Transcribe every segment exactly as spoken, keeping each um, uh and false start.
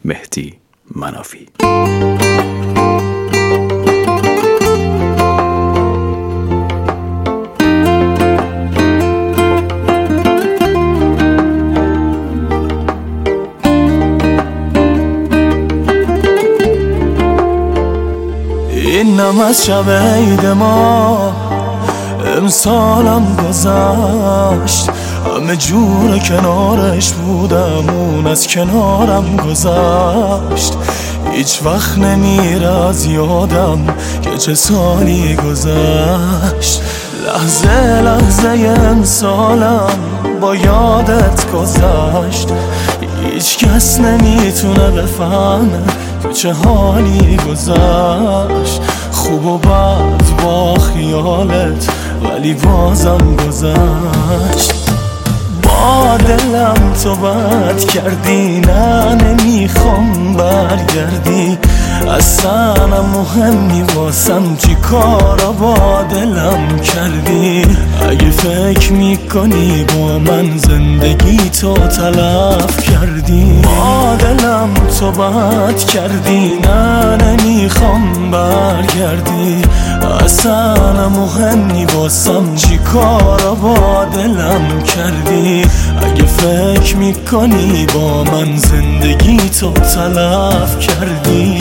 مهدی منافی. اینم از شب عید ما امسالم گذشت، همه جور کنارش بودم اون از کنارم گذشت. هیچ وقت نمیره از یادم که چه سالی گذشت. لحظه لحظه امسالم با یادت گذشت. هیچ کس نمیتونه بفهمه تو چه حالی گذشت. خوب و بد با خیالت ولی بازم گذشت. با دلم تو بد کردی، نه نمیخوام برگردی. اصلا مهمی واسم چی کارا با دلم کردی. اگه فکر میکنی با من زندگی تو تلف کردی. با دلم تو بد کردی، نه نمیخوام برگردی. اصلا مهمی واسم چی کارا با دلم کردی. اگه فکر میکنی با من زندگی تو تلف کردی.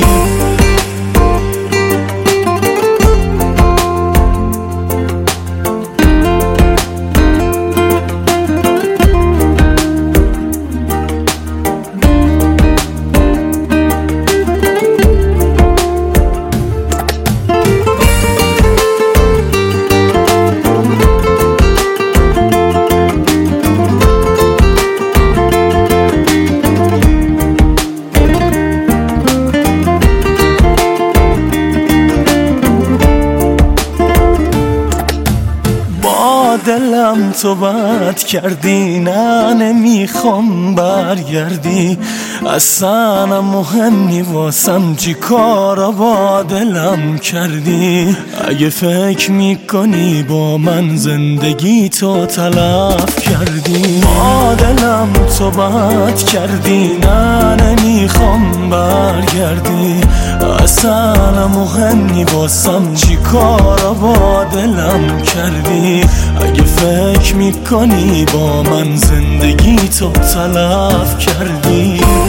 دلم تو بد کردی، نه نمیخوام برگردی. اصلا مهمی واسم چی کارا با دلم کردی. اگه فکر میکنی با من زندگی تو تلف کردی. با دلم تو بد کردی، نه نمیخوام برگردی. اصلا مهمی واسم چی کارا با دلم کردی. اگه فکر میکنی با من زندگی تو تلف کردی.